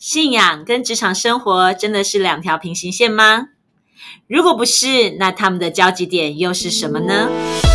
信仰跟职场生活真的是两条平行线吗？如果不是，那他们的交集点又是什么呢？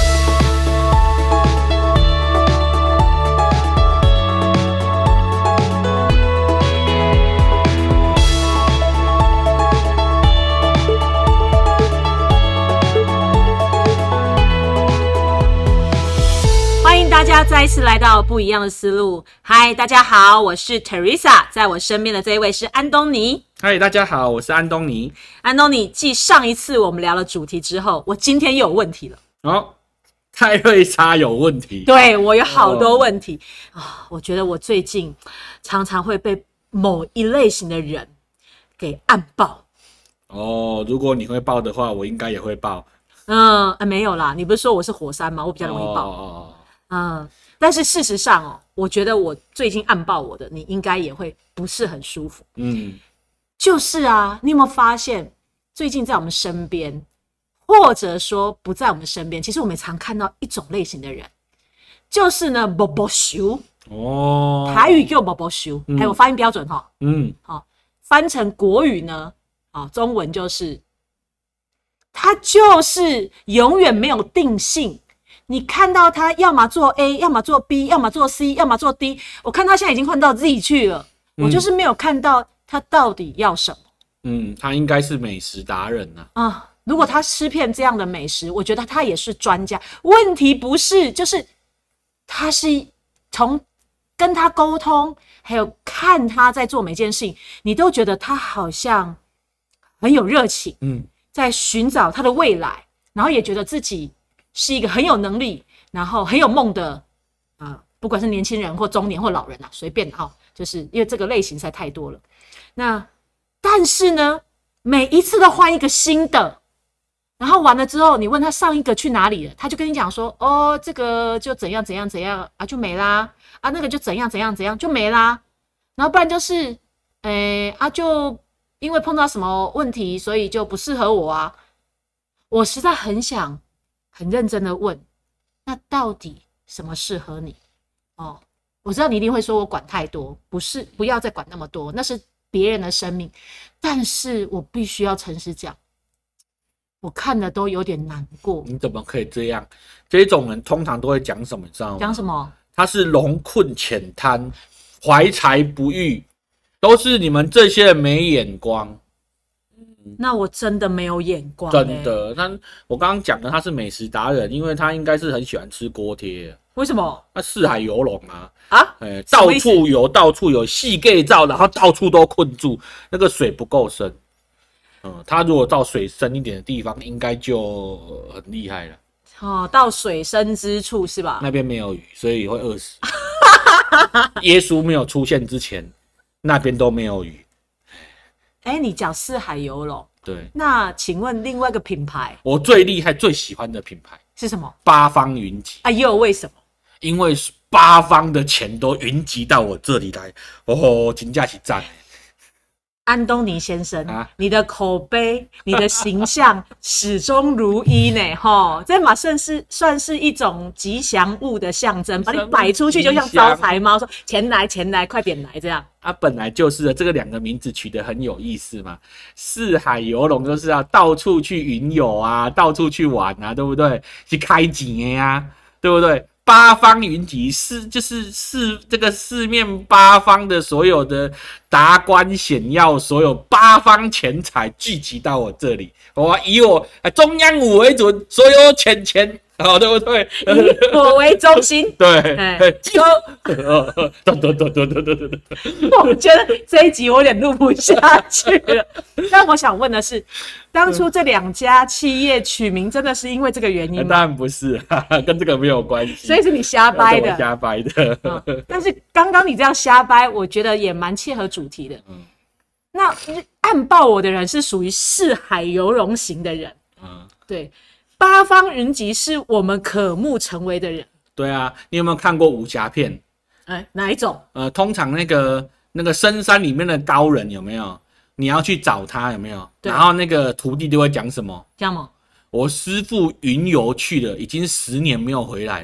欢迎大家再一次来到不一样的思路。嗨，大家好，我是 Teresa， 在我身边的这一位是安东尼。 嗨，大家好，我是安东尼。 安东尼，继上一次我们聊了主题之后，我今天又有问题了。 哦，泰瑞莎有问题。 对，我有好多问题我觉得我最近常常会被某一类型的人给按爆。 如果你会爆的话，我应该也会爆。 没有啦，你不是说我是火山吗？我比较容易爆。但是事实上我觉得我最近按爆我的，你应该也会不是很舒服。就是你有没有发现，最近在我们身边，或者说不在我们身边，其实我们也常看到一种类型的人，就是呢，波波修。台语叫波波修，我发音标准翻成国语呢，中文就是他就是永远没有定性。你看到他要么做 A， 要么做 B， 要么做 C， 要么做 D。我看他现在已经换到 Z 去了，我就是没有看到他到底要什么。 他应该是美食达人如果他吃遍这样的美食，我觉得他也是专家。问题不是，就是他是从跟他沟通，还有看他在做每件事情，你都觉得他好像很有热情，在寻找他的未来，然后也觉得自己是一个很有能力，然后很有梦的不管是年轻人或中年或老人随便就是因为这个类型实在太多了。但是呢，每一次都换一个新的，然后完了之后，你问他上一个去哪里了，他就跟你讲说，这个就怎样怎样怎样就没啦，那个就怎样怎样怎样就没啦，然后不然就是就因为碰到什么问题，所以就不适合我我实在很想很认真的问，那到底什么适合你？我知道你一定会说我管太多，不要再管那么多，那是别人的生命。但是我必须要诚实讲，我看了都有点难过。 你怎么可以这样？这种人通常都会讲什么，你知道吗？ 讲什么？ 他是龙困浅滩，怀才不遇，都是你们这些人没眼光。 那我真的没有眼光真的。我刚刚讲的他是美食达人，因为他应该是很喜欢吃锅贴。为什么？ 他四海游龙到处游，到处有细盖照，然后到处都困住，那个水不够深。他如果到水深一点的地方，应该就很厉害了。 到水深之处是吧？ 那边没有鱼，所以会饿死。耶稣没有出现之前，那边都没有鱼。 你讲四海游龙， 对。 那请问另外一个品牌， 我最厉害、最喜欢的品牌是什么？ 八方云集。 为什么？ 因为八方的钱都云集到我这里来，真的是赞。 安东尼先生，你的口碑、你的形象始终如一呢，这马算是一种吉祥物的象征，把你摆出去就像招财猫，说钱来钱来，快点来这样。 本来就是这个两个名字取得很有意思嘛。四海游龙就是要到处去云游到处去玩对不对？去开钱的对不对？八方云集就是这个四面八方的所有的达官显要，所有八方钱财聚集到我这里，以我中央五为准，所有钱对不对？ 以我为中心， 对， 我觉得这一集我有点录不下去了。但我想问的是，当初这两家企业取名真的是因为这个原因吗？ 当然不是，跟这个没有关系。 所以是你瞎掰的， 瞎掰的。 但是刚刚你这样瞎掰，我觉得也蛮切合主题的。那按爆我的人是属于四海游龙型的人，对。八方云集是我们渴慕成为的人。 对你有没有看过武侠片？ 哪一种？ 通常那个深山里面的高人有没有？你要去找他有没有？然后那个徒弟就会讲什么？ 讲什么？ 我师父云游去了，已经10年没有回来了。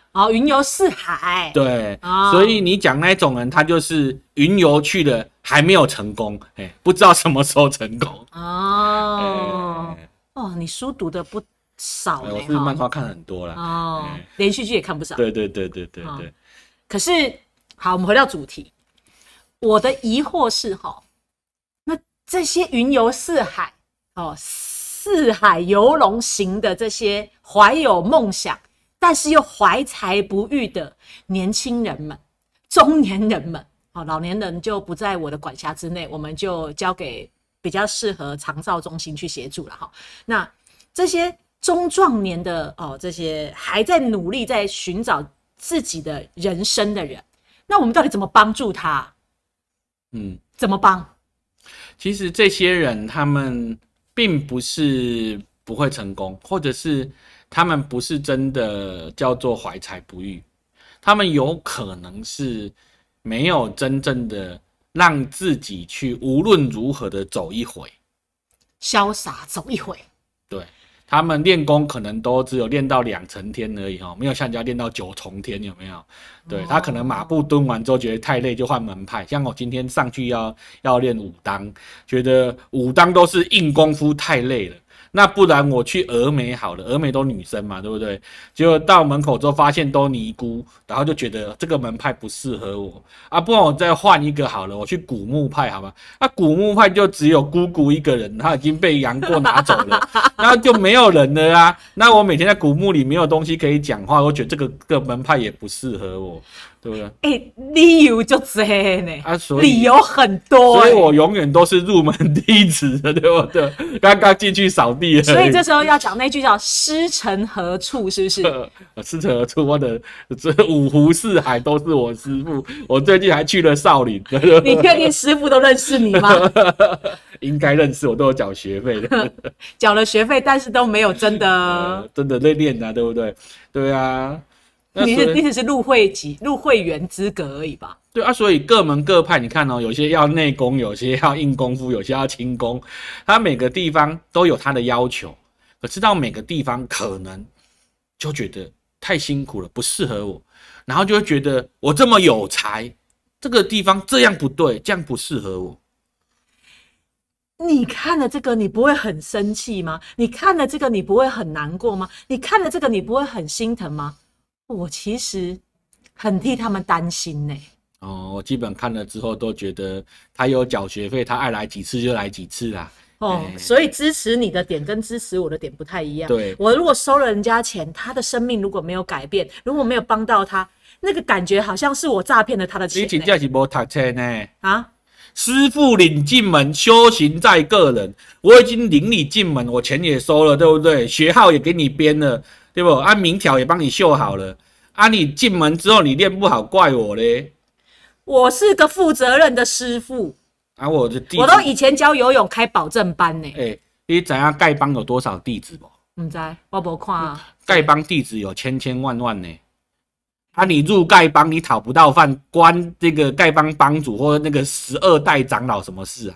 哦，云游四海。 对， 哦所以你讲那种人，他就是云游去了还没有成功，不知道什么时候成功。 哦，哦，你书读的不少呢， 我是漫画看很多啦。 哦，连续剧也看不少。 对。 可是，好，我们回到主题。我的疑惑是那这些云游四海，四海游龙型的这些怀有梦想，但是又怀才不遇的年轻人们、中年人们，老年人就不在我的管辖之内，我们就交给比较适合长照中心去协助了那这些中壮年的这些还在努力在寻找自己的人生的人，那我们到底怎么帮助他？怎么帮？ 其实这些人他们并不是不会成功，或者是他们不是真的叫做怀才不遇，他们有可能是没有真正的让自己去无论如何的走一回， 潇洒走一回。 对，他们练功可能都只有练到2层天而已没有像人家练到9重天，有没有？对，他可能马步蹲完之后觉得太累就换门派，像我今天上去要练武当，觉得武当都是硬功夫太累了，那不然我去峨眉好了，峨眉都女生嘛，对不对？结果到门口之后发现都尼姑，然后就觉得这个门派不适合我不然我再换一个好了，我去古墓派好吧？古墓派就只有姑姑一个人，她已经被杨过拿走了，然后就没有人了那我每天在古墓里没有东西可以讲话，我觉得这个门派也不适合我，对不对？ 理由就这呢所以理由很多所以我永远都是入门弟子的，对不对？刚刚进去扫地而已， 所以这时候要讲那句叫师承何处，是不是？ 师承何处？我的这五湖四海都是我师父，我最近还去了少林。 你确定师父都认识你吗？ 应该认识，我都有缴学费的。 缴了学费，但是都没有真的真的在练对不对？对啊。 你只是入会员资格而已吧？ 对所以各门各派，你看有些要内功，有些要硬功夫，有些要轻功，它每个地方都有它的要求。可是到每个地方可能就觉得太辛苦了，不适合我，然后就会觉得我这么有才，这个地方这样不对，这样不适合我。 你看了这个，你不会很生气吗？你看了这个，你不会很难过吗？你看了这个，你不会很心疼吗？我其实很替他们担心呢。 我基本看了之后都觉得他有缴学费，他爱来几次就来几次啦。 所以支持你的点跟支持我的点不太一样。 对， 我如果收了人家钱，他的生命如果没有改变，如果没有帮到他，那个感觉好像是我诈骗了他的钱。 你真的是没读册呢？师父领进门，修行在个人。我已经领你进门，我钱也收了，对不对？学号也给你编了，对不？名条也帮你绣好了。你进门之后你练不好，怪我嘞。我是个负责任的师父我的弟子， 我都以前教游泳开保证班呢。 你知道丐帮有多少弟子不？ 不知道，我没看丐帮弟子有千万呢。你入丐帮，你讨不到饭，关这个丐帮帮主或那个12代长老什么事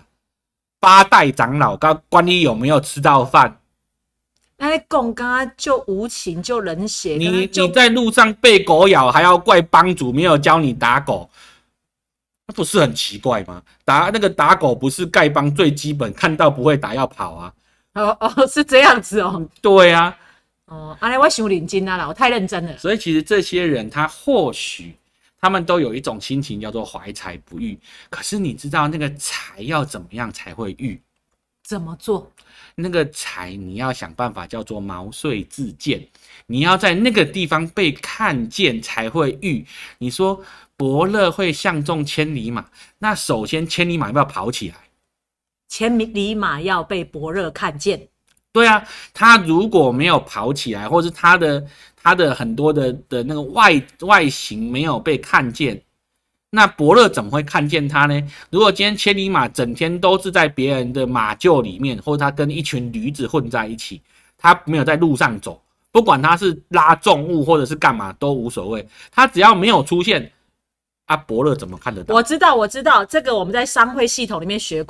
8代长老关你有没有吃到饭？ 讲刚就无情就冷血， 你在路上被狗咬，还要怪帮主没有教你打狗，那不是很奇怪吗？打狗不是丐帮最基本，看到不会打要跑是这样子对啊。 我太认真了，我太认真了。 所以其实这些人他或许他们都有一种心情叫做怀才不遇，可是你知道那个才要怎么样才会遇？ 怎么做？ 那个才你要想办法叫做毛遂自荐，你要在那个地方被看见才会遇。你说伯乐会相中千里马，那首先千里马要不要跑起来？ 千里马要被伯乐看见。 对啊，他如果没有跑起来，或是他的很多的那个外形没有被看见，那伯乐怎么会看见他呢？如果今天千里马整天都是在别人的马厩里面，或者他跟一群驴子混在一起，他没有在路上走，不管他是拉重物或者是干嘛都无所谓，他只要没有出现伯乐怎么看得到？ 我知道，这个我们在商会系统里面学过。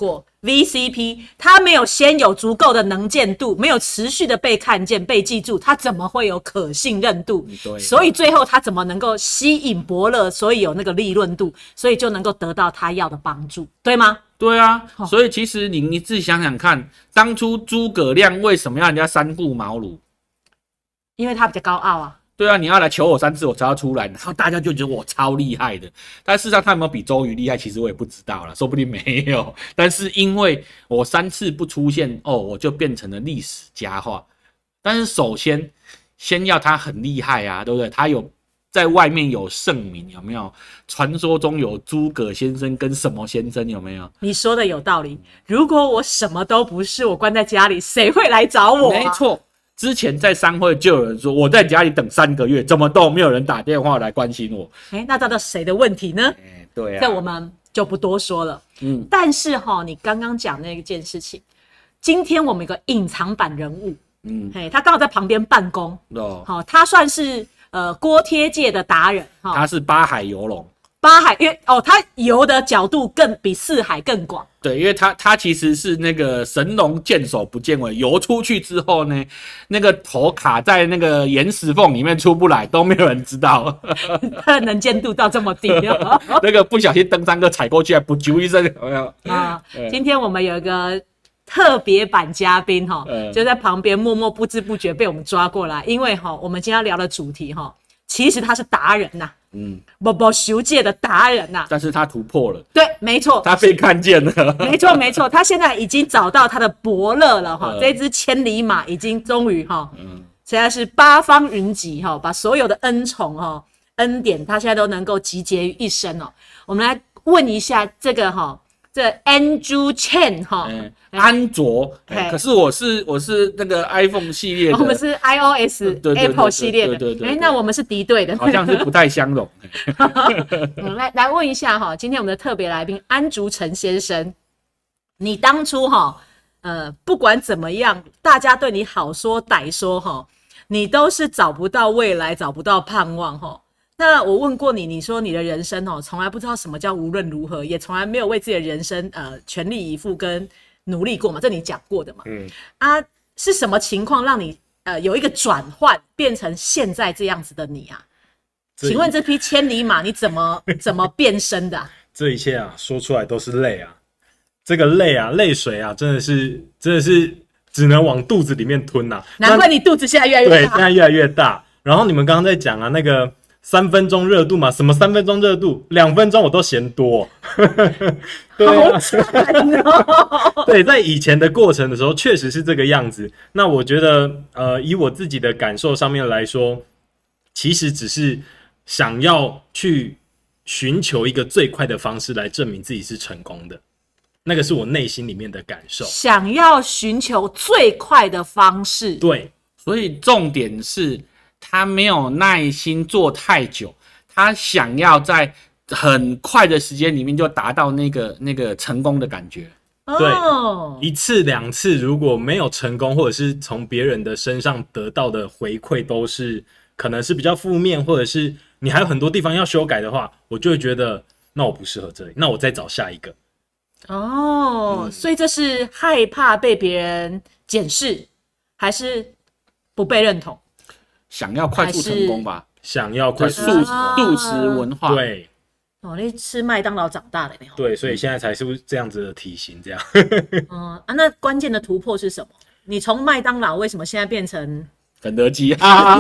VCP， 他没有先有足够的能见度，没有持续的被看见、被记住，他怎么会有可信任度？ 对， 所以最后他怎么能够吸引伯乐？所以有那个利润度，所以就能够得到他要的帮助，对吗？ 对啊，所以其实你自己想想看，当初诸葛亮为什么要人家三顾茅庐？ 因为他比较高傲啊。 对啊，你要来求我3次，我才要出来，然后大家就觉得我超厉害的。但事实上他有没有比周瑜厉害，其实我也不知道啦，说不定没有。但是因为我3次不出现，我就变成了历史佳话。但是首先要他很厉害啊，对不对？他有在外面有盛名，有没有？传说中有诸葛先生跟什么先生，有没有？ 你说的有道理。如果我什么都不是，我关在家里，谁会来找我啊？ 没错。之前在商会就有人说，我在家里等3个月，怎么都没有人打电话来关心我。 那到底谁的问题呢？ 对啊， 这我们就不多说了。但是你刚刚讲那件事情，今天我们有个隐藏版人物，他刚好在旁边办公，他算是锅贴界的达人， 他是八海游龙。 八海，因为他游的角度更比四海更广。 对，因为他其实是那个神龙见首不见尾，游出去之后呢，那个头卡在那个岩石缝里面出不来，都没有人知道。 他的能见度到这么低， 那个不小心登山客踩过去，还不啾一声，有没有？ 今天我们有一个特别版嘉宾就在旁边默默不知不觉被我们抓过来，因为我们今天要聊的主题其实他是达人呐。不修界的达人呐， 但是他突破了， 对，没错， 他被看见了， 没错，他现在已经找到他的伯乐了这只千里马已经终于现在是八方云集把所有的恩宠恩典，他现在都能够集结于一身我们来问一下这个这 Andrew Chen 安卓，可是我是那个 iPhone 系列的， 我们是 iOS 对 Apple 系列的， 对， 那我们是敌对的， 好像是不太相容。 来问一下今天我们的特别来宾安竹成先生，你当初不管怎么样，大家对你好说歹说你都是找不到未来，找不到盼望那我问过你，你说你的人生从来不知道什么叫无论如何，也从来没有为自己的人生全力以赴跟努力过嘛，这你讲过的嘛。是什么情况让你有一个转换，变成现在这样子的你啊？请问这匹千里马你怎么变身的这一切说出来都是泪啊！这个泪泪水真的是只能往肚子里面吞呐。 难怪你肚子现在越来越大。 对，现在越来越大。然后你们刚刚在讲那个3分钟热度嘛，什么3分钟热度，2分钟我都嫌多。对好惨对，在以前的过程的时候，确实是这个样子。那我觉得，以我自己的感受上面来说，其实只是想要去寻求一个最快的方式来证明自己是成功的，那个是我内心里面的感受。 想要寻求最快的方式， 对， 所以重点是他没有耐心做太久，他想要在很快的时间里面就达到那个成功的感觉。 对，1次2次如果没有成功，或者是从别人的身上得到的回馈都是可能是比较负面，或者是你还有很多地方要修改的话，我就会觉得那我不适合这里，那我再找下一个。 所以这是害怕被别人检视，还是不被认同？ 想要快速成功吧， 想要快速速食文化。 对， 你吃麦当劳长大的对，所以现在才是这样子的体型这样。 那关键的突破是什么？你从麦当劳为什么现在变成肯德基？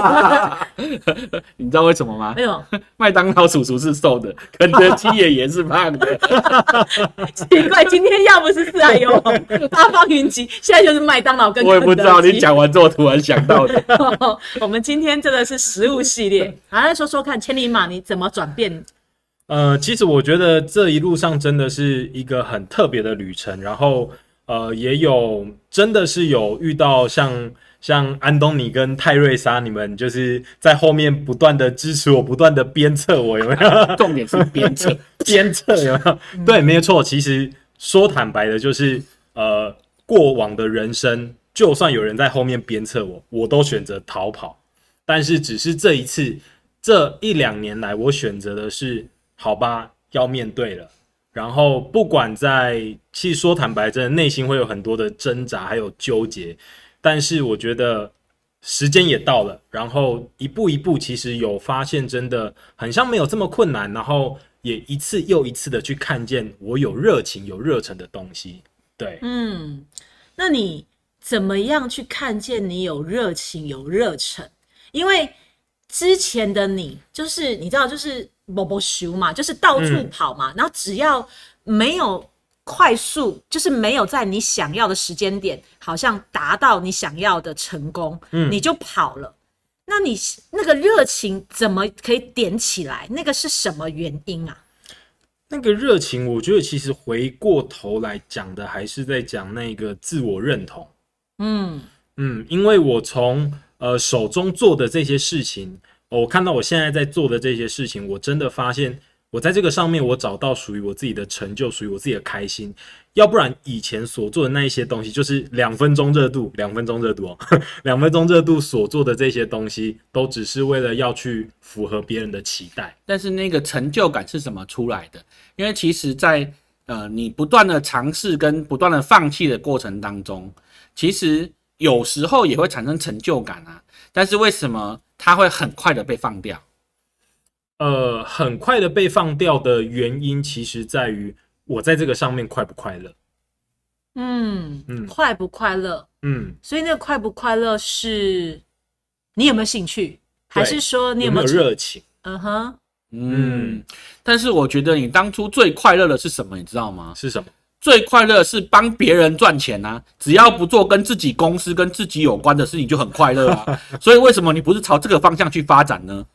你知道为什么吗？ 没有， 麦当劳叔叔是瘦的，肯德基爷爷是胖的。 奇怪，今天要不是四海游龙、八方云集，现在就是麦当劳跟肯德基。 我也不知道，你讲完之后突然想到的。 我们今天真的是食物系列，来说说看，千里马你怎么转变？ 其实我觉得这一路上真的是一个很特别的旅程，然后也有真的是有遇到像安东尼跟泰瑞莎，你们就是在后面不断的支持我，不断的鞭策我，有没有？ 重点是鞭策， 鞭策有没有？对，没有错。其实说坦白的，就是过往的人生，就算有人在后面鞭策我，我都选择逃跑。但是只是这一次，这1-2年来，我选择的是，好吧，要面对了。 然后不管其实说坦白，真的内心会有很多的挣扎还有纠结，但是我觉得时间也到了，然后一步一步，其实有发现真的很像没有这么困难，然后也一次又一次的去看见我有热情、有热忱的东西。对， 那你怎么样去看见你有热情、有热忱？因为之前的你，就是你知道，就是波波修嘛，就是到处跑嘛，然后只要没有快速，就是没有在你想要的时间点，好像达到你想要的成功，你就跑了。那你那个热情怎么可以点起来？那个是什么原因啊？ 那个热情，我觉得其实回过头来讲的，还是在讲那个自我认同。因为我从手中做的这些事情，我看到我现在在做的这些事情，我真的发现我在这个上面我找到属于我自己的成就，属于我自己的开心。要不然以前所做的那一些东西，就是2分钟热度哦，2分钟热度所做的这些东西，都只是为了要去符合别人的期待。 但是那个成就感是怎么出来的？因为其实在你不断的尝试跟不断的放弃的过程当中，其实有时候也会产生成就感啊。但是为什么它会很快的被放掉？ 很快的被放掉的原因，其实在于我在这个上面快不快乐。 快不快乐？所以那个快不快乐是你有没有兴趣，还是说你有没有热情？ 但是我觉得你当初最快乐的是什么，你知道吗？ 是什么？ 最快乐是帮别人赚钱啊！只要不做跟自己公司、跟自己有关的事情，就很快乐啊。所以为什么你不是朝这个方向去发展呢？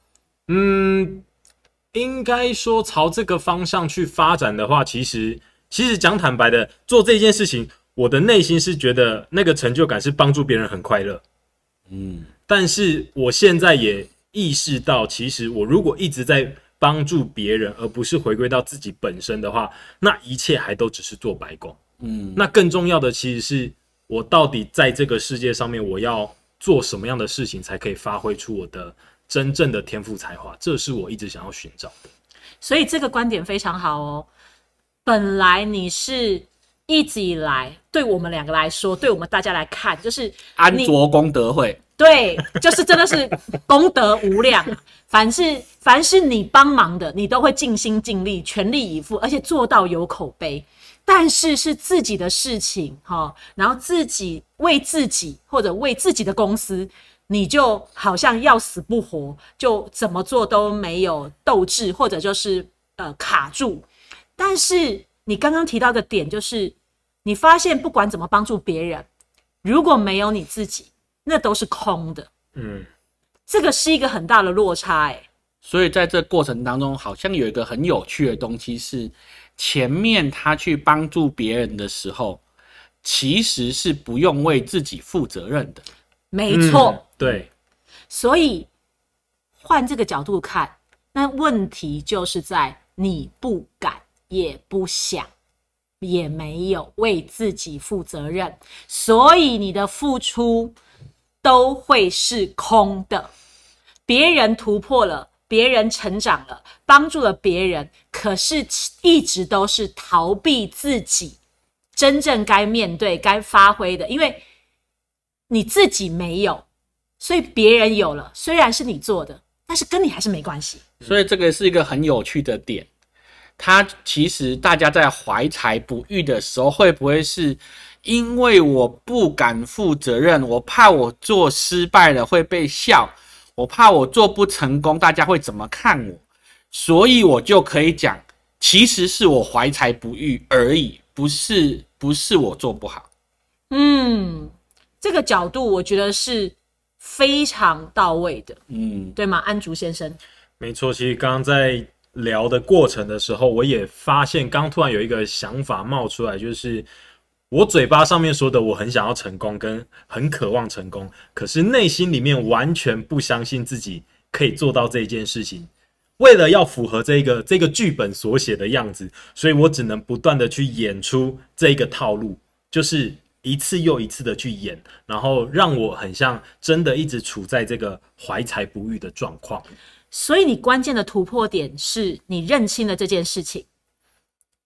应该说朝这个方向去发展的话，其实讲坦白的，做这件事情，我的内心是觉得那个成就感是帮助别人很快乐。但是我现在也意识到，其实我如果一直在帮助别人，而不是回归到自己本身的话，那一切还都只是做白工。那更重要的其实是我到底在这个世界上面，我要做什么样的事情，才可以发挥出我的真正的天赋才华，这是我一直想要寻找的。 所以这个观点非常好哦。本来你是一直以来对我们两个来说，对我们大家来看，就是安卓功德会， 对，就是真的是功德无量。凡是你帮忙的，你都会尽心尽力、全力以赴，而且做到有口碑。但是是自己的事情，然后自己为自己或者为自己的公司，你就好像要死不活，就怎么做都没有斗志，或者就是卡住。但是你刚刚提到的点，就是你发现不管怎么帮助别人，如果没有你自己，那都是空的。这个是一个很大的落差所以在这过程当中，好像有一个很有趣的东西是，前面他去帮助别人的时候，其实是不用为自己负责任的。 没错， 对。 所以换这个角度看，那问题就是在你不敢，也不想，也没有为自己负责任，所以你的付出都会是空的。别人突破了，别人成长了，帮助了别人，可是一直都是逃避自己真正该面对、该发挥的，因为你自己没有，所以别人有了，虽然是你做的，但是跟你还是没关系。 所以这个是一个很有趣的点。他其实大家在怀才不遇的时候，会不会是因为我不敢负责任，我怕我做失败了会被笑，我怕我做不成功大家会怎么看我，所以我就可以讲，其实是我怀才不遇而已，不是我做不好。 这个角度我觉得是非常到位的。对吗，安竹先生？ 没错，其实刚刚在聊的过程的时候，我也发现刚突然有一个想法冒出来，就是我嘴巴上面说的我很想要成功跟很渴望成功，可是内心里面完全不相信自己可以做到这件事情。为了要符合这个剧本所写的样子，所以我只能不断的去演出这个套路，就是一次又一次的去演，然后让我很像真的一直处在这个怀才不遇的状况。 所以你关键的突破点是你认清了这件事情，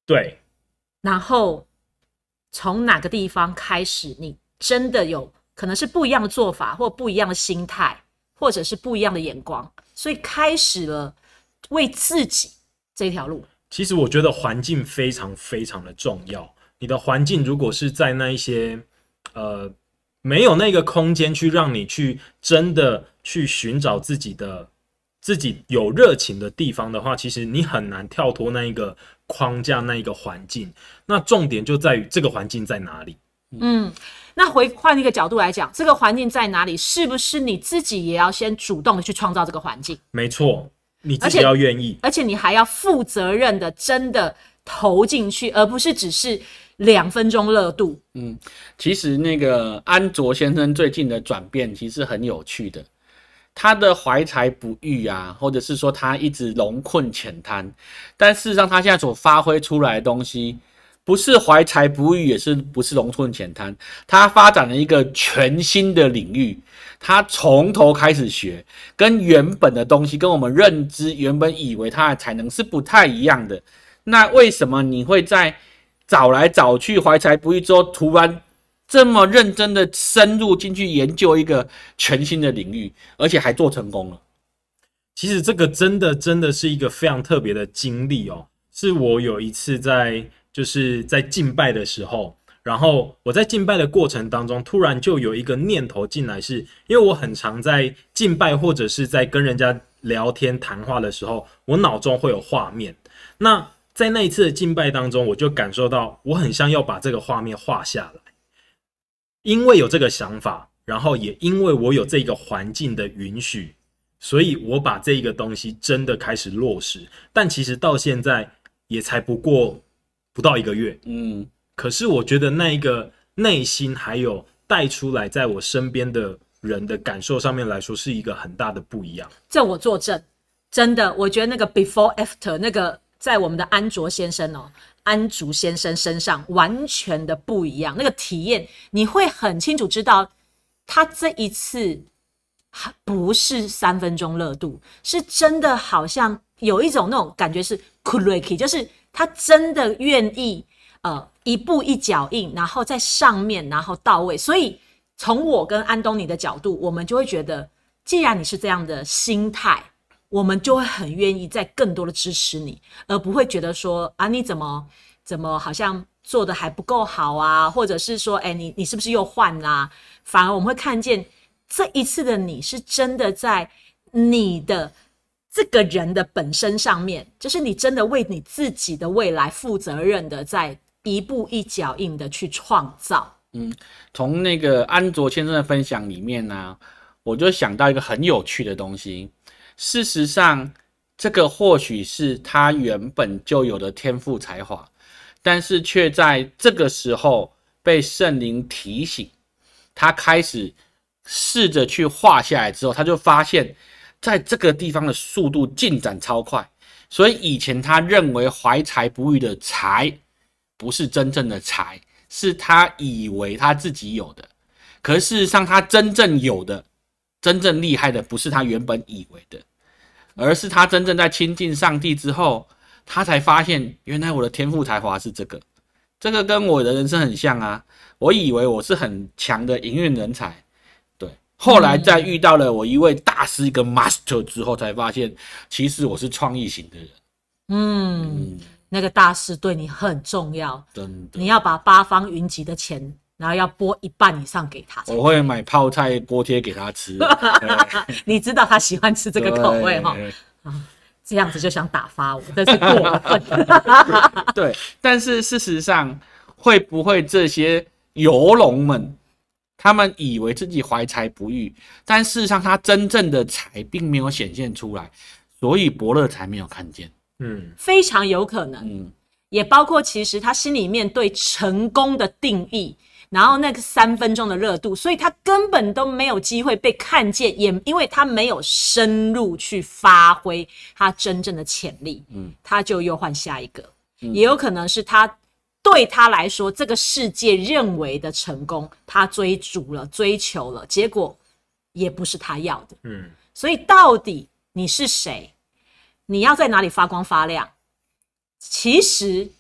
对， 然后从哪个地方开始，你真的有可能是不一样的做法，或不一样的心态，或者是不一样的眼光，所以开始了为自己这条路。 其实我觉得环境非常非常的重要。你的环境如果是在那一些没有那个空间去让你去真的去寻找自己有热情的地方的话，其实你很难跳脱那一个框架那一个环境。那重点就在于这个环境在哪里。 那换一个角度来讲，这个环境在哪里，是不是你自己也要先主动的去创造这个环境？ 没错，你自己要愿意， 而且你还要负责任的真的投进去，而不是只是2分钟热度。 其实那个安卓先生最近的转变其实很有趣的，他的怀才不遇啊，或者是说他一直龙困浅滩，但事实上他现在所发挥出来的东西，不是怀才不遇，也是不是龙困浅滩，他发展了一个全新的领域，他从头开始学，跟原本的东西，跟我们认知原本以为他的才能是不太一样的。那为什么你会在找来找去怀才不遇之后，突然这么认真的深入进去研究一个全新的领域，而且还做成功了？ 其实这个真的是一个非常特别的经历哦。是我有一次就是在敬拜的时候，然后我在敬拜的过程当中，突然就有一个念头进来，是因为我很常在敬拜或者是在跟人家聊天谈话的时候，我脑中会有画面。那在那一次的敬拜当中，我就感受到我很像要把这个画面画下来，因为有这个想法，然后也因为我有这个环境的允许，所以我把这个东西真的开始落实。但其实到现在也才不到1个月，可是我觉得那一个内心还有带出来，在我身边的人的感受上面来说，是一个很大的不一样。 这我作证，真的，我觉得那个 before after 那个在我们的安卓先生安竹先生身上完全的不一样，那个体验你会很清楚知道，他这一次不是3分钟热度，是真的好像有一种那种感觉是 Kureki， 就是他真的愿意一步一脚印，然后在上面，然后到位。所以从我跟安东尼的角度，我们就会觉得，既然你是这样的心态，我们就会很愿意再更多的支持你，而不会觉得说啊，你怎么好像做的还不够好啊，或者是说，你是不是又换啦？反而我们会看见这一次的你是真的在你的这个人的本身上面，就是你真的为你自己的未来负责任的，在一步一脚印的去创造。 从那个安卓先生的分享里面呢，我就想到一个很有趣的东西。事实上，这个或许是他原本就有的天赋才华，但是却在这个时候被圣灵提醒，他开始试着去画下来之后，他就发现在这个地方的速度进展超快，所以以前他认为怀才不遇的才不是真正的才，是他以为他自己有的，可是事实上他真正有的，真正厉害的不是他原本以为的，而是他真正在亲近上帝之后，他才发现原来我的天赋才华是这个。这个跟我的人生很像啊，我以为我是很强的营运人才，对，后来在遇到了我一位大师，一个 master 之后，才发现其实我是创意型的人。 那个大师对你很重要， 真的， 你要把八方云集的钱，然后要拨1半以上给他。 我会买泡菜锅贴给他吃。 你知道他喜欢吃这个口味哈，这样子就想打发我，真是过分。 对，但是事实上，会不会这些游龙们，他们以为自己怀才不遇，但事实上他真正的才并没有显现出来，所以伯乐才没有看见。 非常有可能。也包括其实他心里面对成功的定义，然后那个3分钟的热度，所以他根本都没有机会被看见，也因为他没有深入去发挥他真正的潜力，他就又换下一个。也有可能是他对他来说，这个世界认为的成功，他追逐了、追求了，结果也不是他要的。所以到底你是谁？你要在哪里发光发亮？其实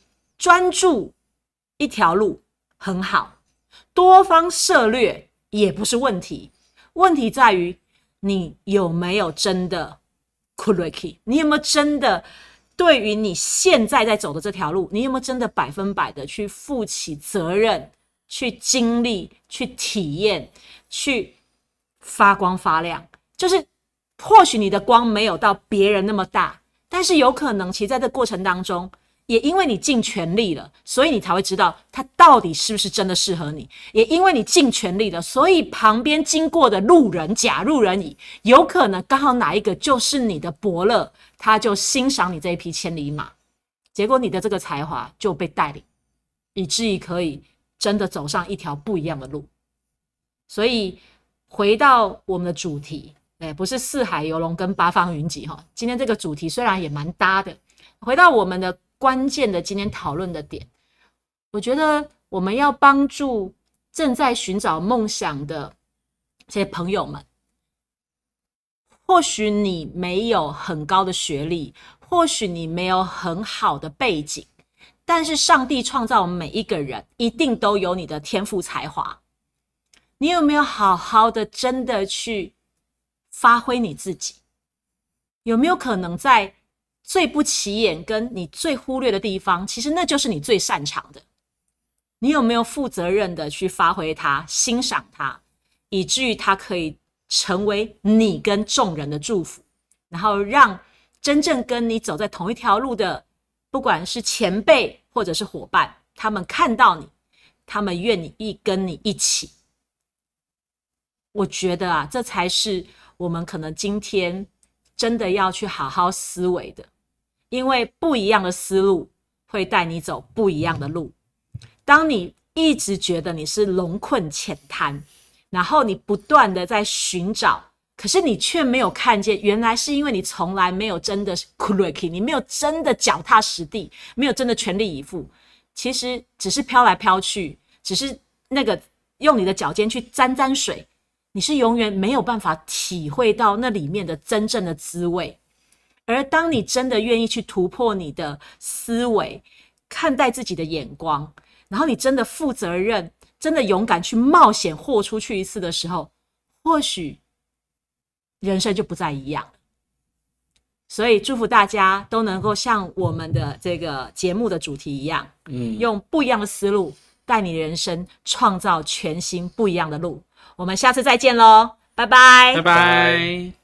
专注一条路很好，多方涉略也不是问题，问题在于你有没有真的 correct， 你有没有真的对于你现在在走的这条路，你有没有真的100%的去负起责任，去经历，去体验，去发光发亮。就是或许你的光没有到别人那么大，但是有可能其实在这过程当中，也因为你尽全力了，所以你才会知道它到底是不是真的适合你。也因为你尽全力了，所以旁边经过的路人甲路人乙，有可能刚好哪一个就是你的伯乐，他就欣赏你这一匹千里马，结果你的这个才华就被带领，以至于可以真的走上一条不一样的路。所以回到我们的主题，不是四海游龙跟八方云集，今天这个主题虽然也蛮搭的，回到我们的关键的今天讨论的点，我觉得我们要帮助正在寻找梦想的这些朋友们。或许你没有很高的学历，或许你没有很好的背景，但是上帝创造每一个人一定都有你的天赋才华。你有没有好好的真的去发挥你自己？有没有可能在最不起眼跟你最忽略的地方，其实那就是你最擅长的？你有没有负责任的去发挥它，欣赏它，以至于它可以成为你跟众人的祝福，然后让真正跟你走在同一条路的，不管是前辈或者是伙伴，他们看到你，他们愿意跟你一起。我觉得这才是我们可能今天真的要去好好思维的，因为不一样的思路会带你走不一样的路。当你一直觉得你是龙困浅滩，然后你不断的在寻找，可是你却没有看见，原来是因为你从来没有真的 correct， 你没有真的脚踏实地，没有真的全力以赴，其实只是飘来飘去，只是那个用你的脚尖去沾沾水，你是永远没有办法体会到那里面的真正的滋味。而当你真的愿意去突破你的思维，看待自己的眼光，然后你真的负责任，真的勇敢去冒险豁出去一次的时候，或许人生就不再一样了。所以祝福大家都能够像我们的这个节目的主题一样，用不一样的思路带你人生创造全新不一样的路。我们下次再见咯，拜拜， 拜拜。